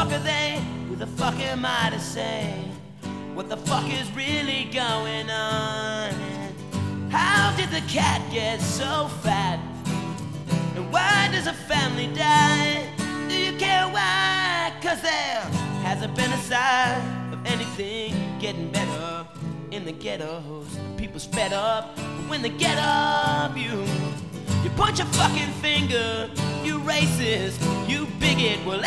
fuck are they? Who the fuck am I to say what the fuck is really going on? And how did the cat get so fat? And why does a family die? Do you care why? 'Cause there hasn't been a sign of anything getting better in the ghettos. People's fed up, but when they get up, you point your fucking finger. You racist, you bigot. Well,